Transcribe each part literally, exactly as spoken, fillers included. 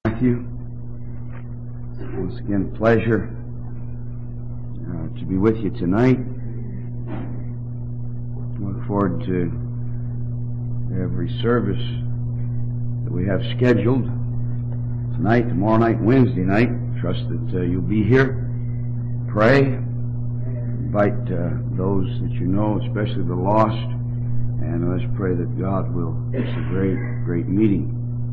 Matthew. Once again, pleasure uh, to be with you tonight. Look forward to every service that we have scheduled tonight, tomorrow night, Wednesday night. Trust that uh, you'll be here. Pray. Invite uh, those that you know, especially the lost, and let's pray that God will. It's a great, great meeting.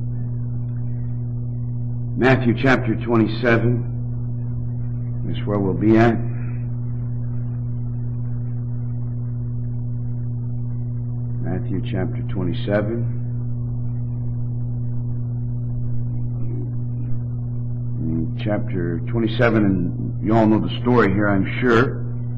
Matthew chapter twenty-seven is where we'll be at. Matthew chapter twenty-seven. In chapter twenty-seven, and you all know the story here, I'm sure,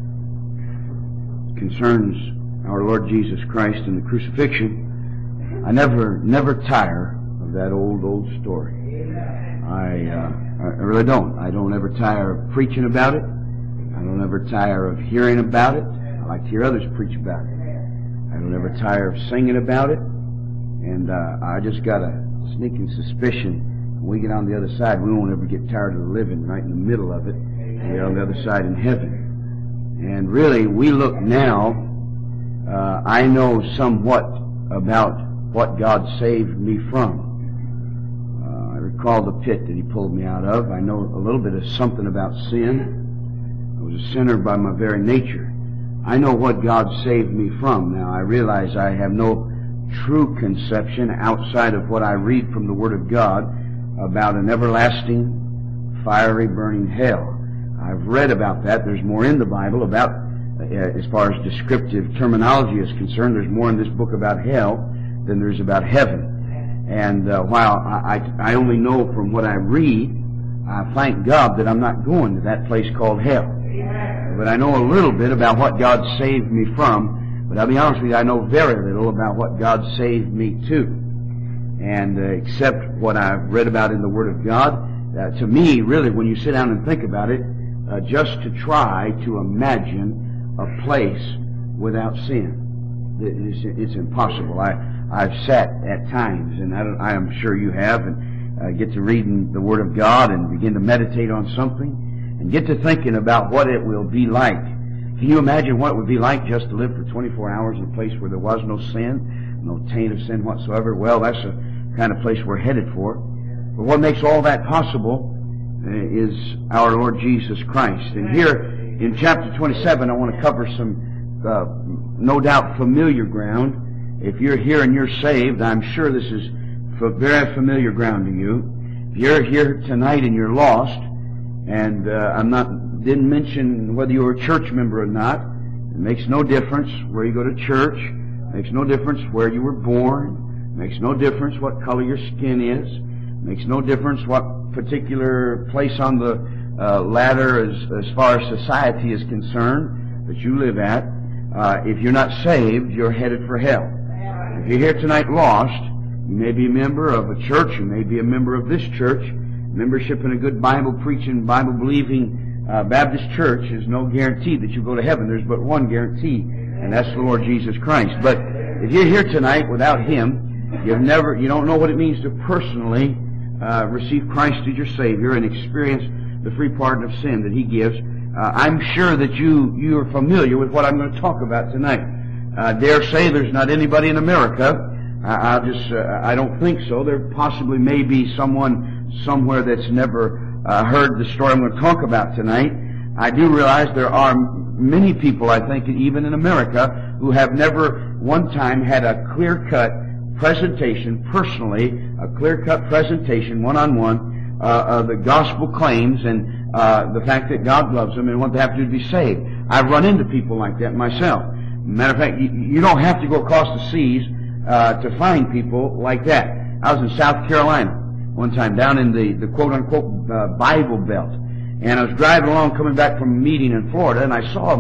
concerns our Lord Jesus Christ and the crucifixion. I never, never tire of that old, old story. I, uh, I really don't. I don't ever tire of preaching about it. I don't ever tire of hearing about it. I like to hear others preach about it. I don't ever tire of singing about it. And uh, I just got a sneaking suspicion when we get on the other side, we won't ever get tired of living right in the middle of it. We're on the other side in heaven. And really, we look now, uh, I know somewhat about what God saved me from. I recall the pit that He pulled me out of. I know a little bit of something about sin. I was a sinner by my very nature. I know what God saved me from. Now, I realize I have no true conception outside of what I read from the Word of God about an everlasting, fiery, burning hell. I've read about that. There's more in the Bible about, uh, as far as descriptive terminology is concerned, there's more in this book about hell than there's about heaven. And uh, while I, I, I only know from what I read, I thank God that I'm not going to that place called hell. But I know a little bit about what God saved me from. But I'll be honest with you, I know very little about what God saved me to. And uh, except what I've read about in the Word of God, uh, to me, really, when you sit down and think about it, uh, just to try to imagine a place without sin, it's, it's impossible. I I've sat at times, and I, don't, I am sure you have, and uh, get to reading the Word of God and begin to meditate on something and get to thinking about what it will be like. Can you imagine what it would be like just to live for twenty-four hours in a place where there was no sin, no taint of sin whatsoever? Well, that's the kind of place we're headed for. But what makes all that possible uh, is our Lord Jesus Christ. And here in chapter twenty-seven, I want to cover some, uh, no doubt, familiar ground. If you're here and you're saved, I'm sure this is very familiar ground to you. If you're here tonight and you're lost, and uh, I'm not didn't mention whether you were a church member or not. It makes no difference where you go to church. It makes no difference where you were born. It makes no difference what color your skin is. It makes no difference what particular place on the uh, ladder as, as far as society is concerned that you live at. Uh, if you're not saved, you're headed for hell. If you're here tonight lost, you may be a member of a church, you may be a member of this church. Membership in a good Bible-preaching, Bible-believing uh, Baptist church is no guarantee that you go to heaven. There's but one guarantee, and that's the Lord Jesus Christ. But if you're here tonight without Him, you've never, you don't know what it means to personally uh, receive Christ as your Savior and experience the free pardon of sin that He gives. Uh, I'm sure that you you are familiar with what I'm going to talk about tonight. I uh, dare say there's not anybody in America. I, I'll just, uh, I don't think so. There possibly may be someone somewhere that's never uh, heard the story I'm going to talk about tonight. I do realize there are many people, I think, even in America, who have never one time had a clear-cut presentation, personally, a clear-cut presentation, one-on-one, uh, of the gospel claims and uh, the fact that God loves them and what they have to do to be saved. I've run into people like that myself. Matter of fact, you, you don't have to go across the seas uh, to find people like that. I was in South Carolina one time, down in the, the quote-unquote uh, Bible Belt. And I was driving along coming back from a meeting in Florida, and I saw a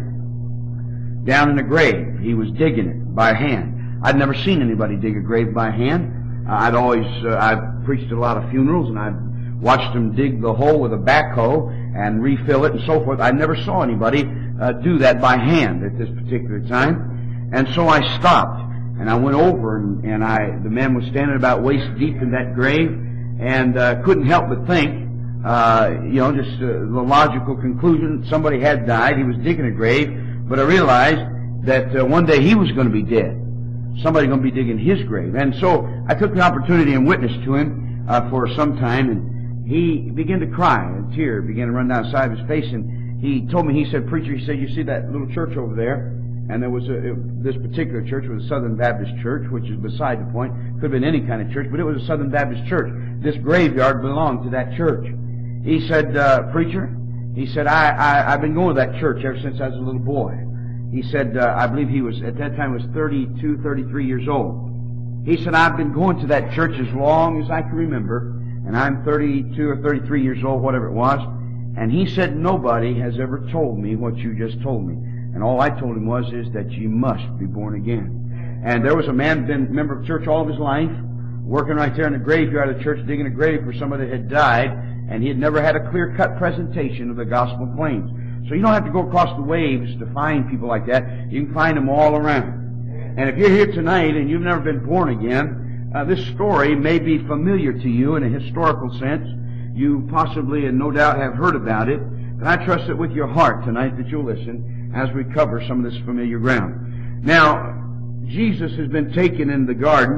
man down in a grave. He was digging it by hand. I'd never seen anybody dig a grave by hand. Uh, I'd always, uh, I've preached at a lot of funerals, and I'd watched them dig the hole with a backhoe and refill it and so forth. I never saw anybody uh, do that by hand at this particular time. And so I stopped, and I went over, and, and I, the man was standing about waist deep in that grave, and uh, couldn't help but think, uh, you know, just uh, the logical conclusion, somebody had died, he was digging a grave, but I realized that uh, one day he was going to be dead. Somebody going to be digging his grave. And so I took the opportunity and witnessed to him uh, for some time, and he began to cry. A tear began to run down the side of his face, and he told me, he said, "Preacher," he said, "you see that little church over there?" And there was a, it, this particular church was a Southern Baptist church, which is beside the point. Could have been any kind of church, but it was a Southern Baptist church. This graveyard belonged to that church. He said, uh, "Preacher," he said, I, I, I've been going to that church ever since I was a little boy." He said, uh, I believe he was, at that time, was thirty-two, thirty-three years old. He said, "I've been going to that church as long as I can remember, and I'm thirty-two or thirty-three years old, whatever it was." And he said, "Nobody has ever told me what you just told me. And all I told him was, is that you must be born again." And there was a man, been a member of church all of his life, working right there in the graveyard of the church, digging a grave for somebody that had died, and he had never had a clear-cut presentation of the gospel claims. So you don't have to go across the waves to find people like that. You can find them all around. And if you're here tonight and you've never been born again, uh, this story may be familiar to you in a historical sense. You possibly and no doubt have heard about it. But I trust that with your heart tonight that you'll listen as we cover some of this familiar ground. Now, Jesus has been taken in the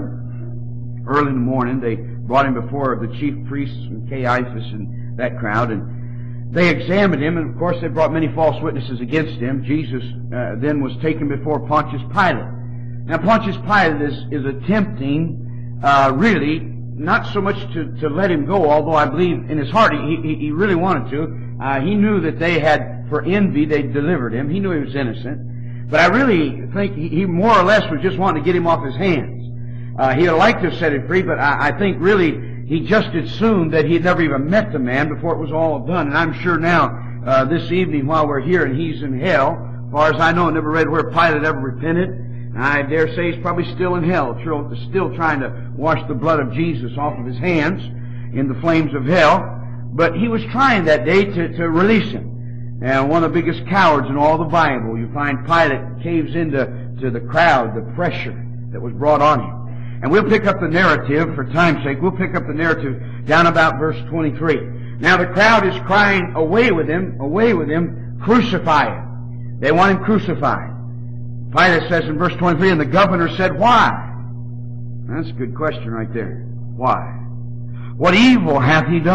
garden early in the morning. They brought him before the chief priests and Caiaphas and that crowd, and they examined him, and of course they brought many false witnesses against him. Jesus uh, then was taken before Pontius Pilate. Now Pontius Pilate is, is attempting, uh, really, not so much to, to let him go, although I believe in his heart he, he, he really wanted to. Uh, he knew that they had, for envy, they delivered him. He knew he was innocent. But I really think he, he more or less was just wanting to get him off his hands. Uh, he would like to have set him free, but I, I think really he just assumed that he had never even met the man before it was all done. And I'm sure now, uh, this evening while we're here and he's in hell, as far as I know, I never read where Pilate ever repented. And I dare say he's probably still in hell, still trying to wash the blood of Jesus off of his hands in the flames of hell. But he was trying that day to, to release him. And one of the biggest cowards in all the Bible, you find Pilate caves into to the crowd, the pressure that was brought on him. And we'll pick up the narrative, for time's sake, we'll pick up the narrative down about verse twenty-three. Now the crowd is crying, "Away with him, away with him, crucify him." They want him crucified. Pilate says in verse twenty-three, and the governor said, "Why?" That's a good question right there. Why? What evil hath he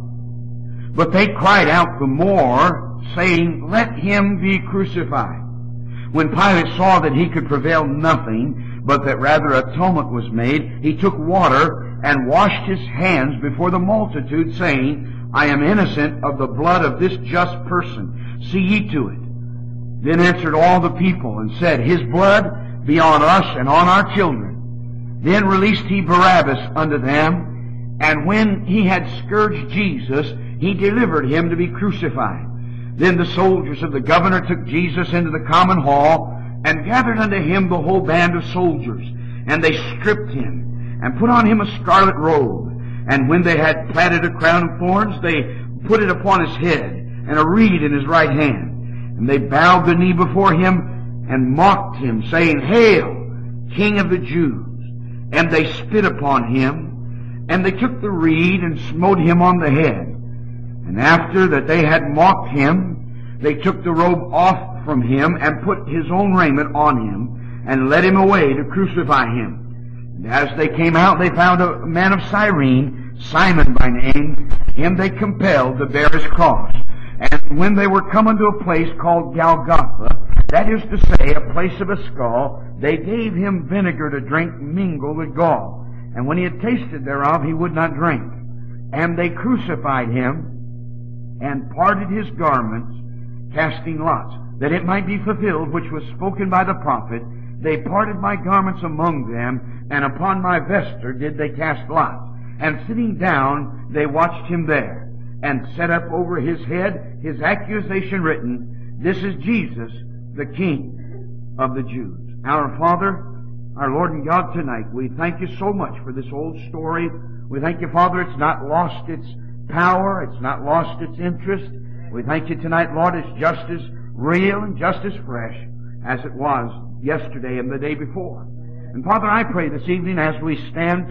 done? But they cried out the more, saying, "Let him be crucified." When Pilate saw that he could prevail nothing, but that rather a tumult was made, he took water and washed his hands before the multitude, saying, "I am innocent of the blood of this just person. See ye to it." Then answered all the people and said, "His blood be on us and on our children." Then released he Barabbas unto them, and when he had scourged Jesus, he delivered him to be crucified. Then the soldiers of the governor took Jesus into the common hall, and gathered unto him the whole band of soldiers. And they stripped him, and put on him a scarlet robe. And when they had platted a crown of thorns, they put it upon his head, and a reed in his right hand. And they bowed the knee before him, and mocked him, saying, "Hail, King of the Jews!" And they spit upon him, and they took the reed, and smote him on the head. And after that they had mocked him, they took the robe off from him, and put his own raiment on him, and led him away to crucify him. And as they came out, they found a man of Cyrene, Simon by name. Him they compelled to bear his cross. And when they were come unto a place called Golgotha, that is to say, a place of a skull, they gave him vinegar to drink mingled with gall. And when he had tasted thereof, he would not drink. And they crucified him, and parted his garments, casting lots, that it might be fulfilled which was spoken by the prophet, "They parted my garments among them, and upon my vesture did they cast lots." And sitting down, they watched him there, and set up over his head his accusation written, "This is Jesus, the King of the Jews." Our Father, our Lord and God, tonight, we thank you so much for this old story. We thank you, Father, it's not lost its power, it's not lost its interest. We thank you tonight, Lord, it's just as real and just as fresh as it was yesterday and the day before. And Father, I pray this evening as we stand to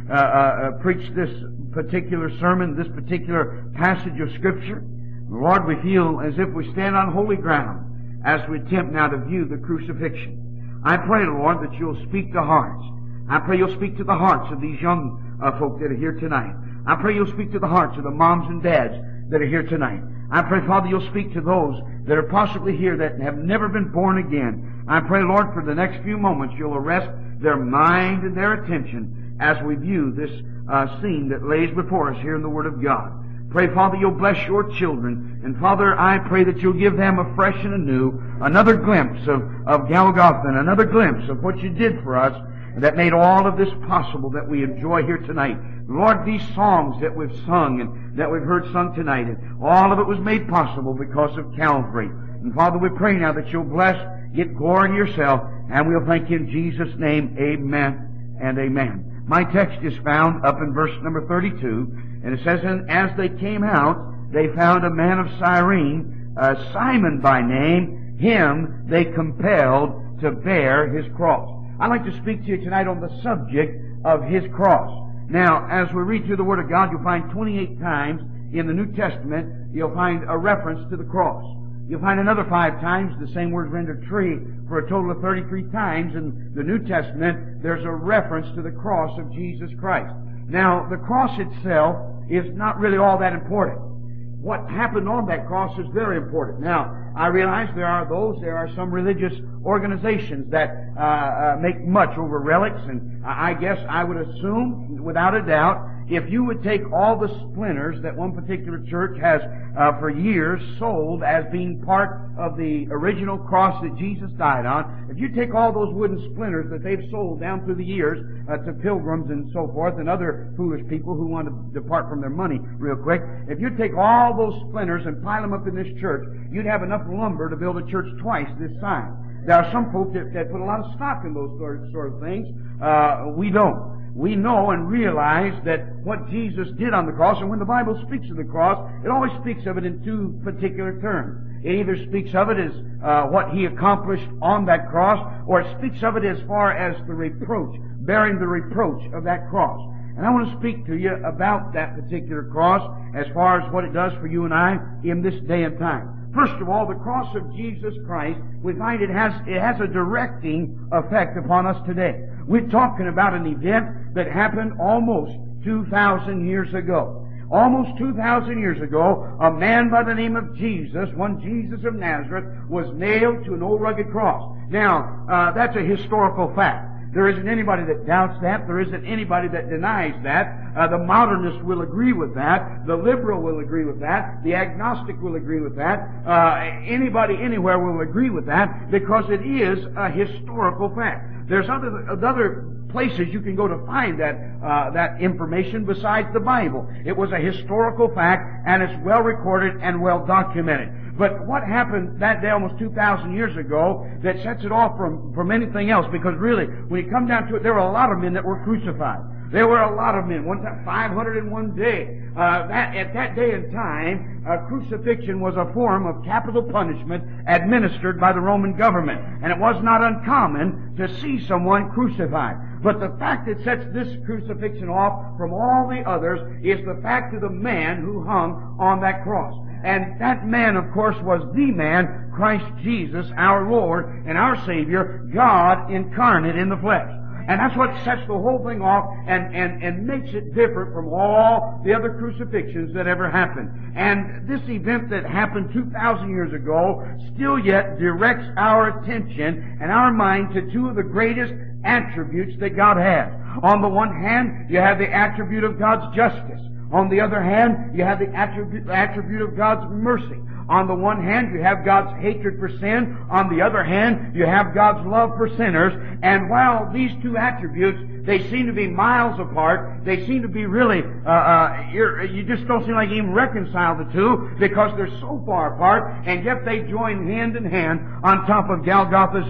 uh, uh, preach this particular sermon, this particular passage of Scripture. Lord, we feel as if we stand on holy ground as we attempt now to view the crucifixion. I pray, Lord, that you'll speak to hearts. I pray you'll speak to the hearts of these young uh, folk that are here tonight. I pray you'll speak to the hearts of the moms and dads that are here tonight. I pray, Father, you'll speak to those that are possibly here that have never been born again. I pray, Lord, for the next few moments you'll arrest their mind and their attention as we view this uh, scene that lays before us here in the Word of God. Pray, Father, you'll bless your children. And, Father, I pray that you'll give them afresh and anew another glimpse of, of Golgotha and another glimpse of what you did for us that made all of this possible that we enjoy here tonight. Lord, these songs that we've sung and that we've heard sung tonight, and all of it was made possible because of Calvary. And, Father, we pray now that you'll bless, get glory to yourself, and we'll thank you in Jesus' name. Amen and amen. My text is found up in verse number thirty-two, and it says, "And as they came out, they found a man of Cyrene, uh, Simon by name. Him they compelled to bear his cross." I'd like to speak to you tonight on the subject of his cross. Now, as we read through the Word of God, you'll find twenty-eight times in the New Testament, you'll find a reference to the cross. You'll find another five times the same word rendered tree, for a total of thirty-three times in the New Testament, there's a reference to the cross of Jesus Christ. Now, the cross itself is not really all that important. What happened on that cross is very important. Now, I realize there are those, there are some religious organizations that uh, uh, make much over relics, and I guess I would assume, without a doubt, if you would take all the splinters that one particular church has uh, for years sold as being part of the original cross that Jesus died on, if you take all those wooden splinters that they've sold down through the years uh, to pilgrims and so forth and other foolish people who want to depart from their money real quick, if you take all those splinters and pile them up in this church, you'd have enough lumber to build a church twice this size. There are some folks that, that put a lot of stock in those sort of, sort of things. Uh, we don't. We know and realize that what Jesus did on the cross, and when the Bible speaks of the cross, it always speaks of it in two particular terms. It either speaks of it as uh, what He accomplished on that cross, or it speaks of it as far as the reproach, bearing the reproach of that cross. And I want to speak to you about that particular cross as far as what it does for you and I in this day and time. First of all, the cross of Jesus Christ, we find it has, it has a directing effect upon us today. We're talking about an event that happened almost two thousand years ago. Almost two thousand years ago, a man by the name of Jesus, one Jesus of Nazareth, was nailed to an old rugged cross. Now, uh, that's a historical fact. There isn't anybody that doubts that. There isn't anybody that denies that. Uh, the modernist will agree with that. The liberal will agree with that. The agnostic will agree with that. Uh, anybody anywhere will agree with that because it is a historical fact. There's other, other places you can go to find that, uh, that information besides the Bible. It was a historical fact, and it's well recorded and well documented. But what happened that day almost two thousand years ago that sets it off from, from anything else? Because really, when you come down to it, there were a lot of men that were crucified. There were a lot of men. One time, five hundred in one day. Uh, that, at that day and time, uh, crucifixion was a form of capital punishment administered by the Roman government. And it was not uncommon to see someone crucified. But the fact that sets this crucifixion off from all the others is the fact of the man who hung on that cross. And that man, of course, was the man, Christ Jesus, our Lord and our Savior, God incarnate in the flesh. And that's what sets the whole thing off and, and, and makes it different from all the other crucifixions that ever happened. And this event that happened two thousand years ago still yet directs our attention and our mind to two of the greatest attributes that God has. On the one hand, you have the attribute of God's justice. On the other hand, you have the attribute, attribute of God's mercy. On the one hand, you have God's hatred for sin. On the other hand, you have God's love for sinners. And while these two attributes, they seem to be miles apart, they seem to be really, uh, uh, you're, you just don't seem like you even reconcile the two because they're so far apart, and yet they join hand in hand on top of Golgotha's hill.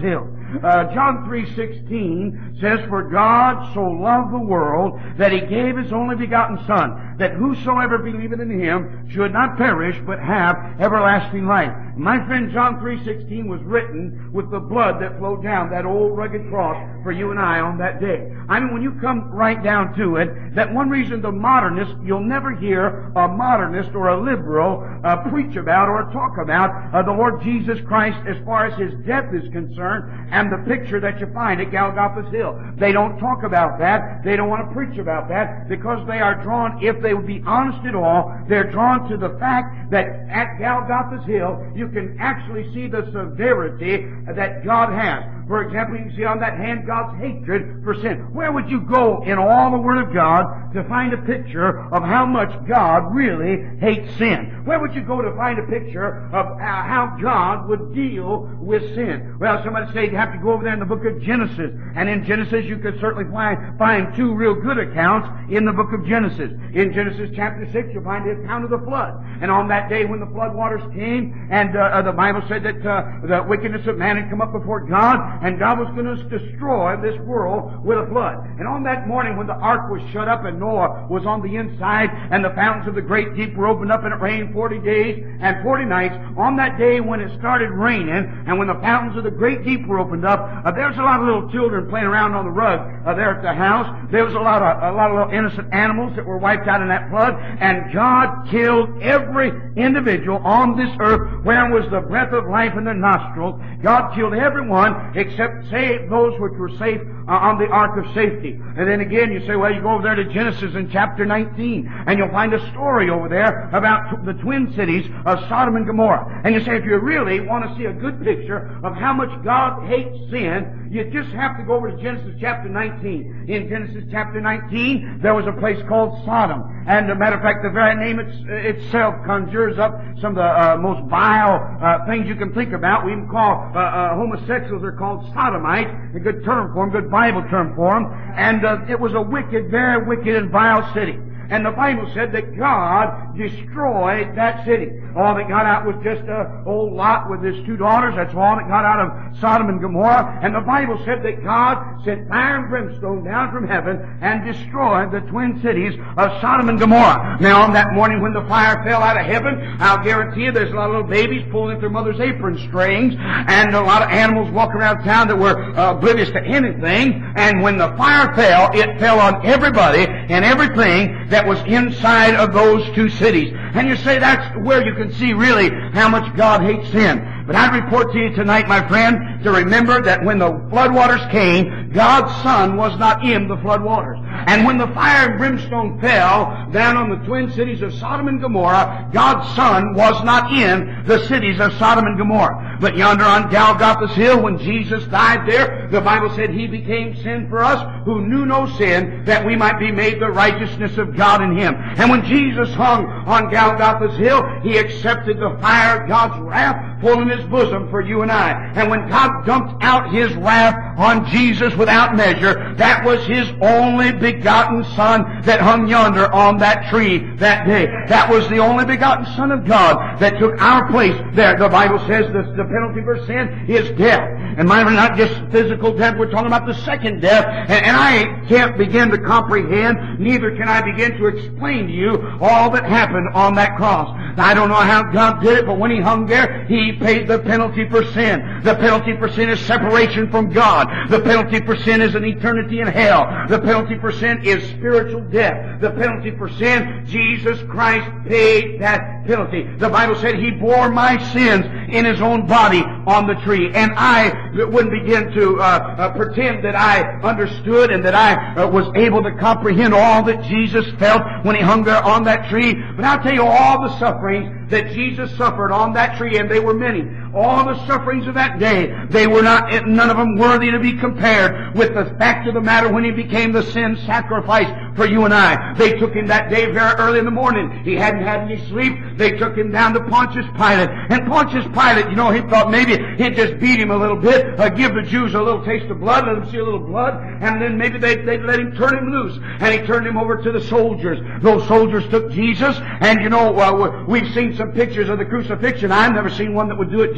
Uh, John three sixteen says, "For God so loved the world that He gave His only begotten Son, that whosoever believeth in Him should not perish, but have everlasting life." My friend, John three sixteen was written with the blood that flowed down that old rugged cross for you and I on that day. I mean, when you come right down to it, that one reason the modernist, you'll never hear a modernist or a liberal uh, preach about or talk about uh, the Lord Jesus Christ as far as His death is concerned and the picture that you find at Golgotha's Hill. They don't talk about that. They don't want to preach about that because they are drawn, if they would be honest at all, they're drawn to the fact that at Golgotha's Hill you can actually see the severity that God has. For example, you can see on that hand God's hatred for sin. Where would you go in all the Word of God to find a picture of how much God really hates sin? Where would you go to find a picture of how God would deal with sin? Well, somebody say you have to go over there in the book of Genesis. And in Genesis you could certainly find, find two real good accounts in the book of Genesis. In Genesis chapter six you'll find the account of the flood. And on that day when the flood waters came, and uh, the Bible said that uh, the wickedness of man had come up before God, and God was going to destroy this world with a flood. And on that morning when the ark was shut up and Noah was on the inside and the fountains of the great deep were opened up and it rained forty days and forty nights, on that day when it started raining and when the fountains of the great deep were opened up, uh, there was a lot of little children playing around on the rug uh, there at the house. There was a lot of a lot of little innocent animals that were wiped out in that flood, and God killed every individual on this earth where was the breath of life in their nostrils. God killed everyone except save those which were safe uh, on the ark of safety. And then again you say, well, you go over there to Genesis in chapter nineteen, and you'll find a story over there about t- the twin cities of Sodom and Gomorrah. And you say, if you really want to see a good picture of how much God hates sin, you just have to go over to Genesis chapter nineteen. In Genesis chapter nineteen, there was a place called Sodom. And as a matter of fact, the very name it's, itself conjures up some of the uh, most vile uh, things you can think about. We even call uh, uh, homosexuals are called sodomites. A good term for them, good Bible term for them. And uh, it was a wicked, very wicked and vile city. And the Bible said that God destroyed that city. All that got out was just a old Lot with his two daughters. That's all that got out of Sodom and Gomorrah. And the Bible said that God sent fire and brimstone down from heaven and destroyed the twin cities of Sodom and Gomorrah. Now, on that morning when the fire fell out of heaven, I'll guarantee you there's a lot of little babies pulling at their mother's apron strings, and a lot of animals walking around town that were uh, oblivious to anything. And when the fire fell, it fell on everybody and everything that was inside of those two cities. And you say that's where you can see really how much God hates sin. But I report to you tonight, my friend, to remember that when the floodwaters came, God's Son was not in the floodwaters. And when the fire and brimstone fell down on the twin cities of Sodom and Gomorrah, God's Son was not in the cities of Sodom and Gomorrah. But yonder on Golgotha's Hill, when Jesus died there, the Bible said He became sin for us who knew no sin, that we might be made the righteousness of God in Him. And when Jesus hung on Golgotha's Hill, He accepted the fire of God's wrath full in His bosom for you and I. And when God dumped out His wrath on Jesus without measure, that was His only begotten Son that hung yonder on that tree that day. That was the only begotten Son of God that took our place there. The Bible says that the penalty for sin is death. And mind, not just physical death, we're talking about the second death. And, and I can't begin to comprehend, neither can I begin to explain to you all that happened on that cross. I don't know how God did it, but when He hung there, He paid the penalty for sin. The penalty for sin is separation from God. The penalty for sin is an eternity in hell. The penalty for sin is spiritual death. The penalty for sin, Jesus Christ paid that penalty. The Bible said He bore my sins in His own body on the tree. And I wouldn't begin to uh, uh, pretend that I understood and that I uh, was able to comprehend all that Jesus felt when He hung there on that tree. But I'll tell you all the sufferings that Jesus suffered on that tree, and they were many. All the sufferings of that day, they were not, none of them worthy to be compared with the fact of the matter when He became the sin sacrifice for you and I. They took Him that day very early in the morning. He hadn't had any sleep. They took Him down to Pontius Pilate. And Pontius Pilate, you know, he thought maybe he'd just beat Him a little bit, uh, give the Jews a little taste of blood, let them see a little blood, and then maybe they'd, they'd let Him turn Him loose. And He turned Him over to the soldiers. Those soldiers took Jesus, and you know, uh, we've seen some pictures of the crucifixion. I've never seen one that would do it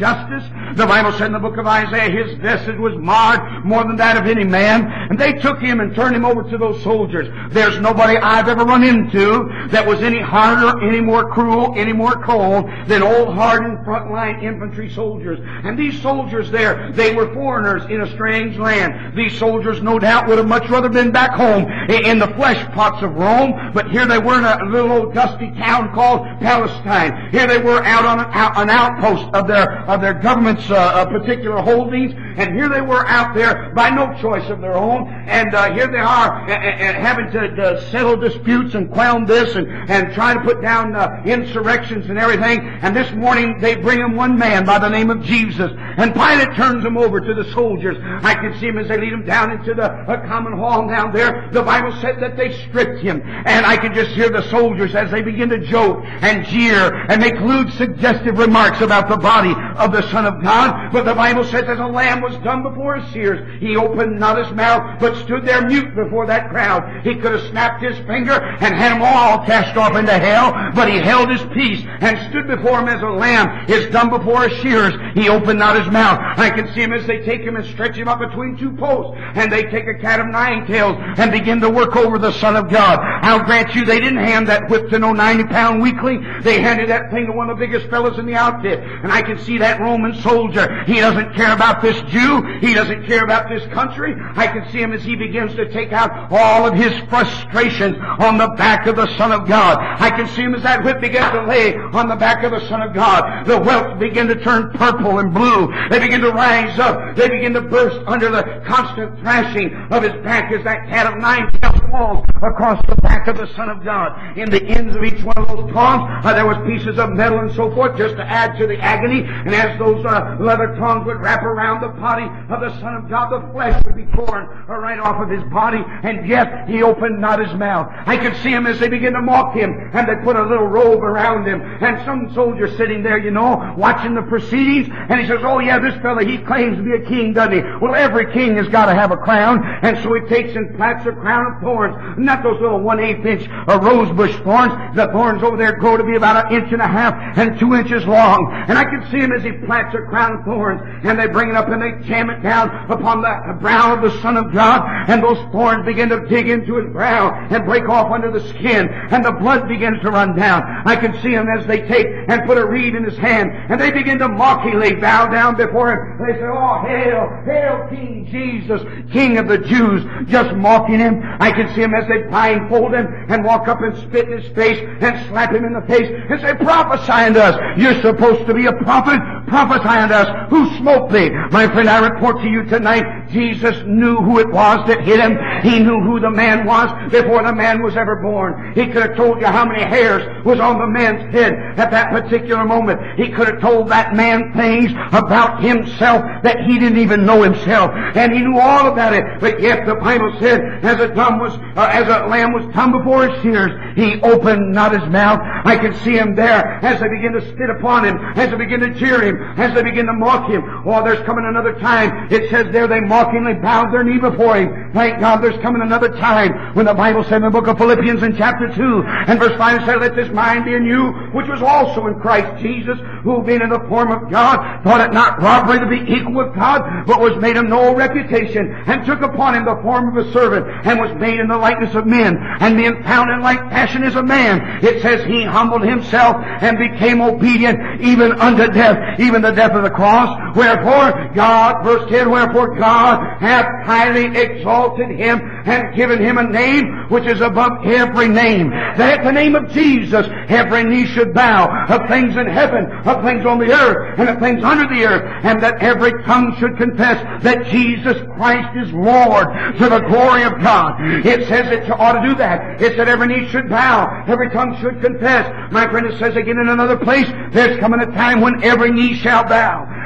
justice. The Bible said in the book of Isaiah, his vestige was marred more than that of any man. And they took him and turned him over to those soldiers. There's nobody I've ever run into that was any harder, any more cruel, any more cold than old hardened frontline infantry soldiers. And these soldiers there, they were foreigners in a strange land. These soldiers no doubt would have much rather been back home in the flesh pots of Rome, but here they were in a little old dusty town called Palestine. Here they were out on an, out, an outpost of their of their government's uh, uh, particular holdings, and here they were out there by no choice of their own, and uh, here they are uh, uh, having to uh, settle disputes and quell this and, and try to put down uh, insurrections and everything. And this morning they bring him one man by the name of Jesus, and Pilate turns him over to the soldiers. I can see him as they lead him down into the uh, common hall down there. The Bible said that they stripped him, and I can just hear the soldiers as they begin to joke and jeer and make lewd, suggestive remarks about the body of the Son of God. But the Bible says as a lamb was dumb before his shears, he opened not his mouth, but stood there mute before that crowd. He could have snapped his finger and had them all cast off into hell, but he held his peace and stood before him as a lamb is dumb before his shears. He opened not his mouth. I can see him as they take him and stretch him up between two posts, and they take a cat of nine tails and begin to work over the Son of God. I'll grant you they didn't hand that whip to no ninety pound weakling. They handed that thing to one of the biggest fellows in the outfit. And I can see that Roman soldier. He doesn't care about this Jew. He doesn't care about this country. I can see him as he begins to take out all of his frustrations on the back of the Son of God. I can see him as that whip began to lay on the back of the Son of God. The welts begin to turn purple and blue. They begin to rise up. They begin to burst under the constant thrashing of his back as that cat of nine tails falls across the back of the Son of God. In the ends of each one of those tongs, uh, there was pieces of metal and so forth, just to add to the agony. And as those uh, leather tongs would wrap around the body of the Son of God, the flesh would be torn uh, right off of his body, and yet he opened not his mouth. I could see him as they begin to mock him, and they put a little robe around him, and some soldier sitting there, you know, watching the proceedings, and he says, oh yeah, this fella, he claims to be a king, doesn't he? Well, every king has got to have a crown, and so he takes and plats a crown of thorns, not those little one-eighth inch uh, rosebush thorns. The thorns over there grow to be about an inch and a half and two inches long, and I can see him as he plats a crown of thorns, and they bring it up and they jam it down upon the brow of the Son of God, and those thorns begin to dig into his brow and break off under the skin, and the blood begins to run down. I can see him as they take and put a reed in his hand, and they begin to mockingly bow down before him. They say, oh, hail, hail King Jesus, King of the Jews, just mocking him. I can see him as they blindfold him and walk up and spit in his face and slap him in the face and say, prophesy unto us. You're supposed to be a prophet. Prophesy unto us. Who smote thee? My friend, I report to you tonight, Jesus knew who it was that hit him. He knew who the man was before the man was ever born. He could have told you how many hairs was on the man's head at that particular moment. He could have told that man things about himself that he didn't even know himself. And he knew all about it. But yet the Bible said, as a dumb was, uh, as a lamb was dumb before his shears, he opened not his mouth. I can see him there as they begin to spit upon him, as they begin to jeer him, as they begin to mock him. Oh, there's coming another time. It says there they mockingly bowed their knee before him. Thank God there's coming another time when the Bible said in the book of Philippians in chapter two and verse five, it said, let this mind be in you, which was also in Christ Jesus, who being in the form of God, thought it not robbery to be equal with God, but was made of no reputation, and took upon him the form of a servant, and was made in the likeness of men, and being found in like fashion as a man. It says he humbled himself and became obedient even unto death, even the death of the cross. Wherefore God, verse ten, wherefore God hath highly exalted him and given him a name which is above every name, that at the name of Jesus every knee should bow, of things in heaven, of things on the earth, and of things under the earth, and that every tongue should confess that Jesus Christ is Lord, to the glory of God. It says it ought to do that. It said every knee should bow, every tongue should confess. My friend, it says again in another place, there's coming a time when every knee shall bow.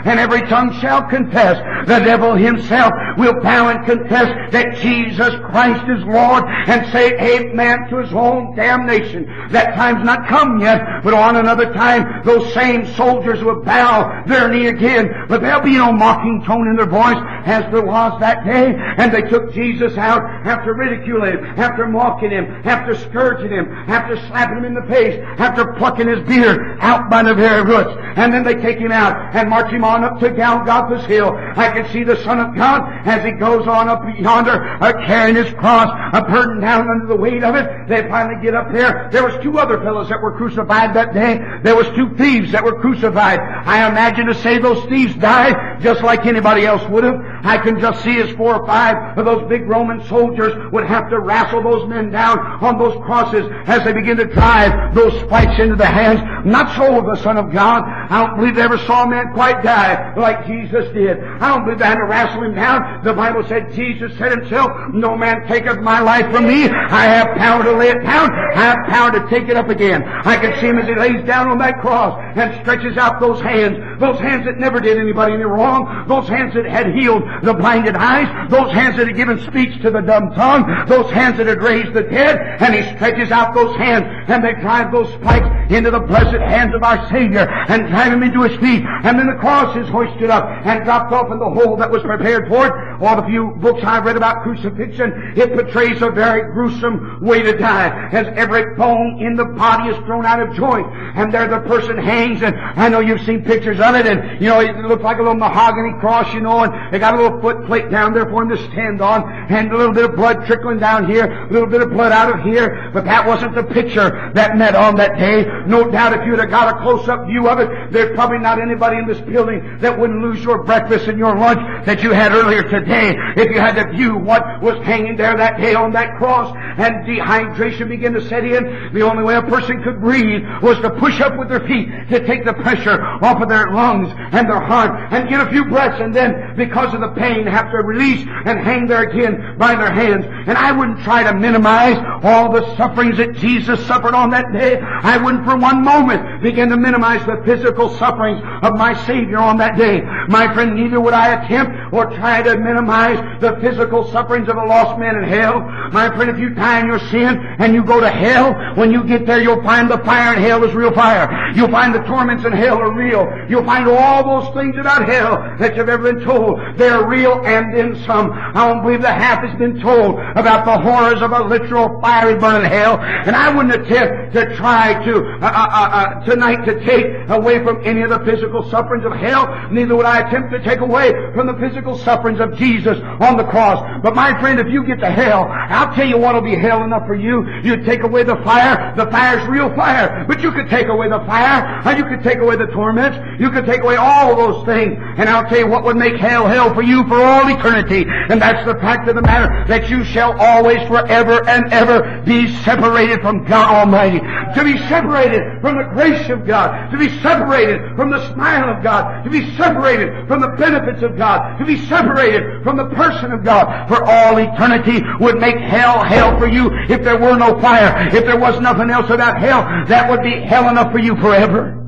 and every tongue shall confess. The devil himself will bow and confess that Jesus Christ is Lord and say amen to his own damnation. That time's not come yet, but on another time those same soldiers will bow their knee again. But there'll be no mocking tone in their voice as there was that day. And they took Jesus out after ridiculing him, after mocking him, after scourging him, after slapping him in the face, after plucking his beard out by the very roots. And then they take him out and march him on up to Golgotha's hill. I can see the Son of God as he goes on up yonder, uh, carrying his cross, uh, burdened down under the weight of it. They finally get up there. There was two other fellows that were crucified that day. There was two thieves that were crucified. I imagine to say those thieves died just like anybody else would have. I can just see as four or five of those big Roman soldiers would have to wrestle those men down on those crosses as they begin to drive those spikes into the hands. Not so the Son of God. I don't believe they ever saw a man quite die like Jesus did. I don't believe they had to wrestle him down. The Bible said, Jesus said himself, no man taketh my life from me. I have power to lay it down. I have power to take it up again. I can see him as he lays down on that cross and stretches out those hands. Those hands that never did anybody any wrong. Those hands that had healed the blinded eyes. Those hands that had given speech to the dumb tongue. Those hands that had raised the dead. And he stretches out those hands and they drive those spikes into the blessed hands of our Savior and drive him into his feet. And then the cross is hoisted up and dropped off in the hole that was prepared for it. All the few books I've read about crucifixion, it portrays a very gruesome way to die, as every bone in the body is thrown out of joint, and there the person hangs. And I know you've seen pictures of it, and you know it looks like a little mahogany cross, you know, and they got a little foot plate down there for him to stand on, and a little bit of blood trickling down here, a little bit of blood out of here. But that wasn't the picture that met on that day. No doubt if you'd have got a close-up view of it, there's probably not anybody in this building that wouldn't lose your breakfast and your lunch that you had earlier today if you had to view what was hanging there that day on that cross. And dehydration began to set in. The only way a person could breathe was to push up with their feet to take the pressure off of their lungs and their heart and get a few breaths, and then because of the pain have to release and hang there again by their hands. And I wouldn't try to minimize all the sufferings that Jesus suffered on that day. I wouldn't for one moment begin to minimize the physical sufferings of my Savior on that day. My friend, neither would I attempt or try to minimize the physical sufferings of a lost man in hell. My friend, if you die in your sin and you go to hell, when you get there you'll find the fire in hell is real fire. You'll find the torments in hell are real. You'll find all those things about hell that you've ever been told. They're real, and then some. I don't believe the half has been told about the horrors of a literal fiery burning hell. And I wouldn't attempt to try to uh, uh, uh, tonight to take away from any of the physical sufferings of hell. Neither would I attempt to take away from the physical sufferings of Jesus on the cross. But my friend, if you get to hell, I'll tell you what'll be hell enough for you. You take away the fire. The fire's real fire. But you could take away the fire, and you could take away the torments. You could take away all those things. And I'll tell you what would make hell hell for you for all eternity. And that's the fact of the matter, that you shall always forever and ever be separated from God Almighty. To be separated from the grace of God. To be separated from the smile of God. To be separated from the benefits of God. To be separated from the person of God for all eternity would make hell hell for you. If there were no fire, if there was nothing else about hell, that would be hell enough for you forever.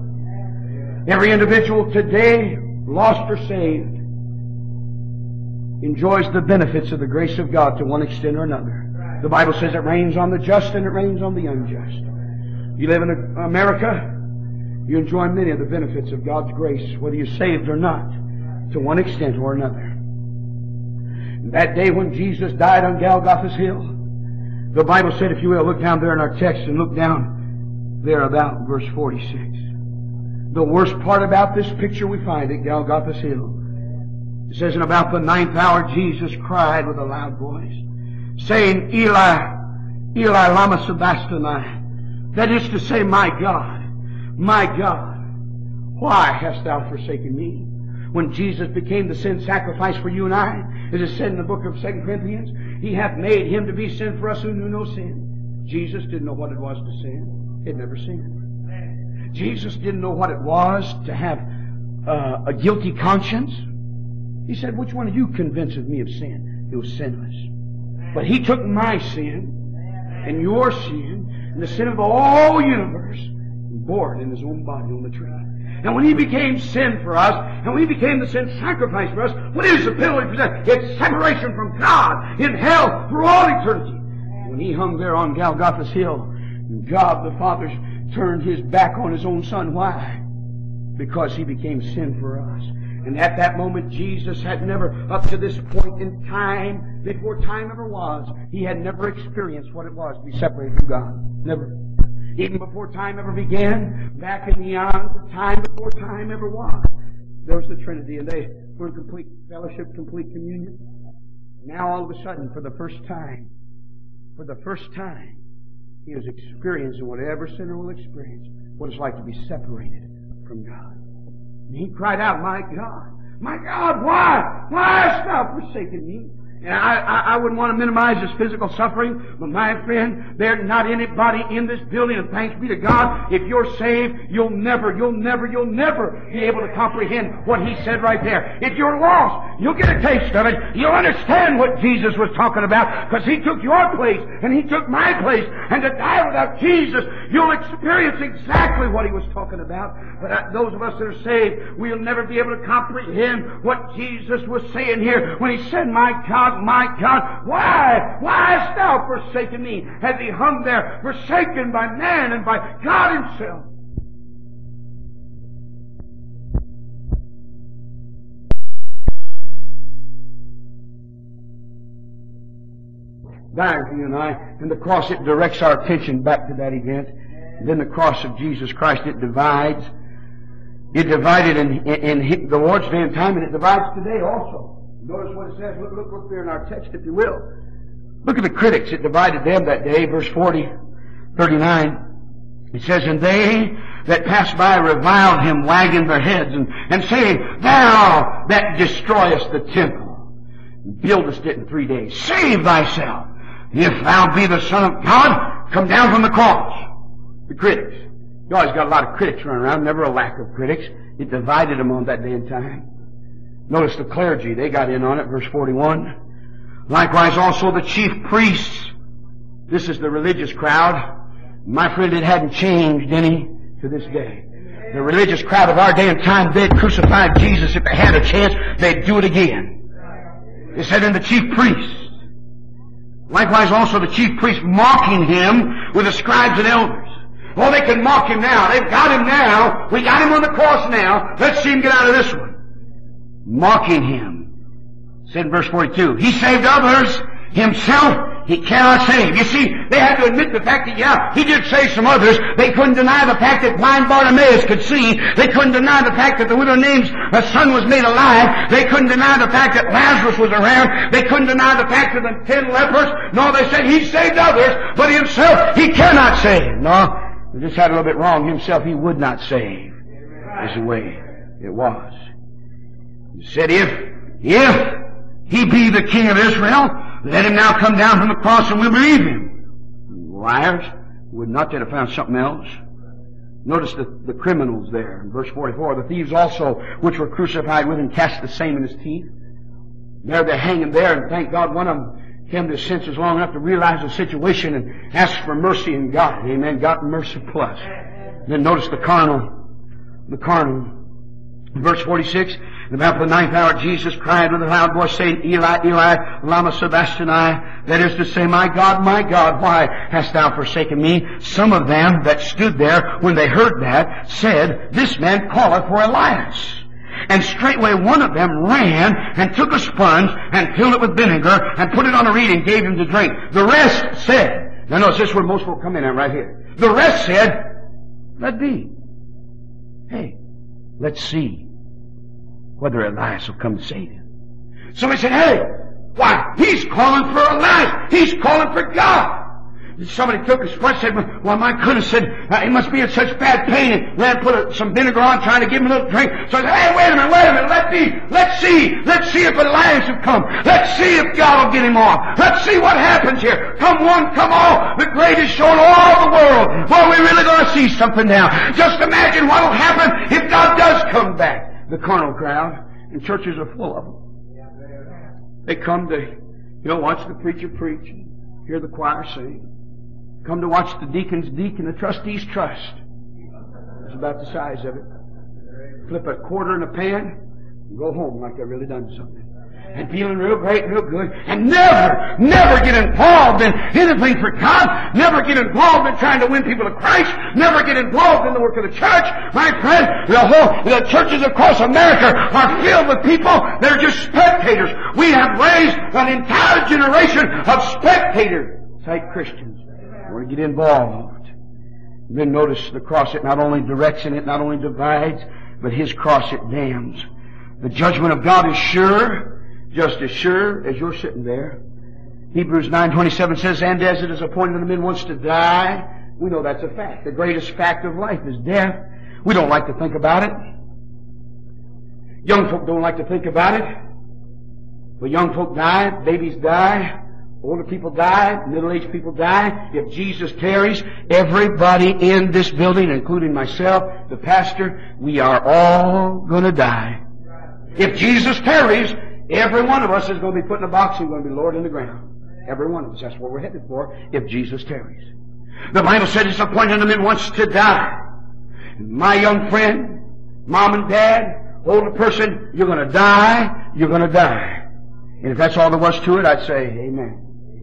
Every individual today, lost or saved, enjoys the benefits of the grace of God to one extent or another. The Bible says it rains on the just and it rains on the unjust. You live in America, you enjoy many of the benefits of God's grace, whether you're saved or not, to one extent or another. That day when Jesus died on Golgotha's hill, the Bible said, if you will, look down there in our text and look down there about verse forty-six. The worst part about this picture we find at Golgotha's hill. It says, in about the ninth hour Jesus cried with a loud voice, saying, Eli, Eli, lama sabachthani. That is to say, my God, my God, why hast thou forsaken me? When Jesus became the sin sacrifice for you and I, as it said in the book of Second Corinthians, He hath made Him to be sin for us who knew no sin. Jesus didn't know what it was to sin. He had never sinned. Jesus didn't know what it was to have uh, a guilty conscience. He said, which one of you convinces me of sin? It was sinless. But He took my sin and your sin and the sin of the whole universe and bore it in His own body on the tree. And when He became sin for us, and when He became the sin sacrifice for us, what is the penalty for sin? It's separation from God in hell for all eternity. When He hung there on Golgotha's hill, God the Father turned His back on His own Son. Why? Because He became sin for us. And at that moment, Jesus had never, up to this point in time, before time ever was, He had never experienced what it was to be separated from God. Never. Even before time ever began, back in the eons of time before time ever was, there was the Trinity, and they were in complete fellowship, complete communion. Now all of a sudden, for the first time, for the first time, He is experiencing what every sinner will experience, what it's like to be separated from God. And He cried out, "My God, my God, why? Why hast Thou forsaken me?" And I, I, I wouldn't want to minimize His physical suffering, but my friend, there's not anybody in this building, and thanks be to God, if you're saved, you'll never, you'll never, you'll never be able to comprehend what He said right there. If you're lost, you'll get a taste of it. You'll understand what Jesus was talking about, because He took your place, and He took my place, and to die without Jesus, you'll experience exactly what He was talking about. But uh, those of us that are saved, we'll never be able to comprehend what Jesus was saying here when He said, "My God, my God, why? Why hast Thou forsaken me?" As He hung there, forsaken by man and by God Himself. Died for you and I, and the cross, it directs our attention back to that event. And then the cross of Jesus Christ, it divides. It divided in, in, in the Lord's day and time, and it divides today also. Notice what it says. Look, look, look there in our text, if you will. Look at the critics. It divided them that day. Verse forty, thirty-nine. It says, "And they that passed by reviled Him, wagging their heads, and, and saying, Thou that destroyest the temple, and buildest it in three days, save thyself. If thou be the Son of God, come down from the cross." The critics. You always got a lot of critics running around, never a lack of critics. It divided them on that day and time. Notice the clergy, they got in on it, verse forty-one. Likewise also the chief priests. This is the religious crowd. My friend, it hadn't changed any to this day. The religious crowd of our day and time, they'd crucified Jesus. If they had a chance, they'd do it again. It said, "And the chief priests." Likewise also the chief priests, mocking Him with the scribes and elders. Oh, they can mock Him now. They've got Him now. We got Him on the cross now. Let's see Him get out of this one. Mocking Him. It said in verse forty-two, "He saved others. Himself He cannot save." You see, they had to admit the fact that, yeah, He did save some others. They couldn't deny the fact that blind Bartimaeus could see. They couldn't deny the fact that the widow Nain's son was made alive. They couldn't deny the fact that Lazarus was around. They couldn't deny the fact that the ten lepers. No, they said He saved others, but Himself He cannot save. No, they just had a little bit wrong. Himself He would not save. Is the way it was. He said, if, if He be the King of Israel, let Him now come down from the cross and we'll believe Him. Liars, would not they have found something else? Notice the, the criminals there in verse forty-four. "The thieves also, which were crucified with Him, cast the same in His teeth." There they're hanging there, and thank God one of them came to his senses long enough to realize the situation and ask for mercy in God. Amen. Got mercy plus. Then notice the carnal, the carnal. In verse forty-six, "And about the ninth hour Jesus cried with a loud voice, saying, Eli, Eli, lama sabachthani?" That is to say, "My God, my God, why hast Thou forsaken me?" Some of them that stood there, when they heard that, said, "This man calleth for Elias." And straightway one of them ran and took a sponge and filled it with vinegar and put it on a reed and gave him to drink. The rest said, now notice this is where most will come in at right here. The rest said, "Let be. Hey, let's see whether Elias will come to save him." Somebody said, "Hey, why, he's calling for Elias. He's calling for God." Somebody took a sponge and said, "Well, my goodness," said, uh, "he must be in such bad pain," and ran and put a, some vinegar on, trying to give him a little drink. So I said, "Hey, wait a minute, wait a minute, let me, let's see, let's see if Elias will come. Let's see if God will get him off. Let's see what happens here. Come one, come all, the greatest show in all the world. Well, we're really going to see something now. Just imagine what will happen if God does come back." The carnal crowd, and churches are full of them. They come to, you know, watch the preacher preach, hear the choir sing. Come to watch the deacons deacon, the trustees trust. It's about the size of it. Flip a quarter in a pan, and go home like they've really done something. And feeling real great and real good. And never, never get involved in anything for God. Never get involved in trying to win people to Christ. Never get involved in the work of the church. My friend, the whole, the churches across America are filled with people that are just spectators. We have raised an entire generation of spectator-type Christians. We want to get involved. Then notice the cross, it not only directs and it not only divides, but His cross, it damns. The judgment of God is sure, just as sure as you're sitting there. Hebrews nine twenty-seven says, and as it is appointed unto men once to die, we know that's a fact. The greatest fact of life is death. We don't like to think about it. Young folk don't like to think about it. But young folk die, babies die, older people die, middle-aged people die. If Jesus tarries, everybody in this building, including myself, the pastor, we are all going to die. If Jesus tarries, every one of us is going to be put in a box and going to be lowered in the ground. Every one of us. That's what we're headed for if Jesus tarries. The Bible said it's appointed unto men once to die. My young friend, mom and dad, older person, you're going to die, you're going to die. And if that's all there was to it, I'd say, amen.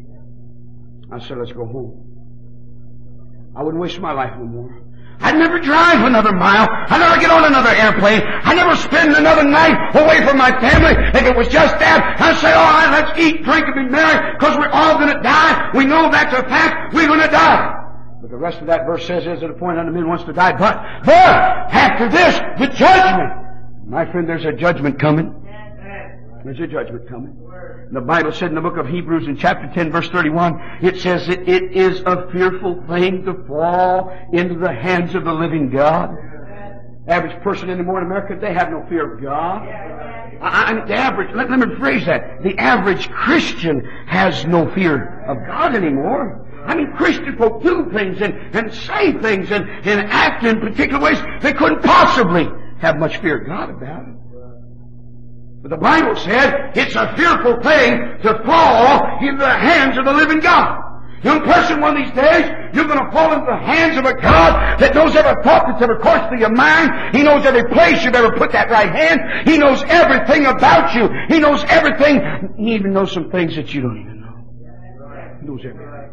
I said, let's go home. I wouldn't waste my life no more. I'd never drive another mile. I'd never get on another airplane. I'd never spend another night away from my family. If it was just that, I'd say, all right, let's eat, drink, and be merry, because we're all going to die. We know that's a fact. We're going to die. But the rest of that verse says, as it appointed unto men wants to die. But, but, after this, the judgment. My friend, there's a judgment coming. There's a judgment coming. The Bible said in the book of Hebrews in chapter ten verse thirty-one, it says that it is a fearful thing to fall into the hands of the living God. Average person anymore in America, they have no fear of God. I, I, the average, let, let me rephrase that. The average Christian has no fear of God anymore. I mean, Christian folk do things and, and say things and, and act in particular ways they couldn't possibly have much fear of God about it. But the Bible said it's a fearful thing to fall into the hands of the living God. Young person, one of these days, you're going to fall into the hands of a God that knows every thought that's ever coursed through your mind. He knows every place you've ever put that right hand. He knows everything about you. He knows everything. He even knows some things that you don't even know. He knows everything.